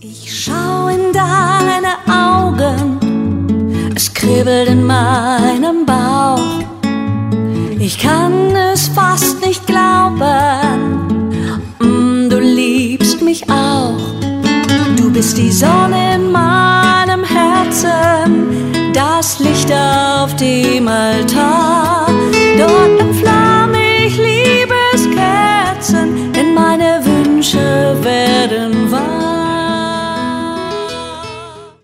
Ich schau in deine Augen, es kribbelt in meinem Bauch. Ich kann es fast nicht glauben, du liebst mich auch. Du bist die Sonne in meinem Herzen, das Licht auf dem Altar.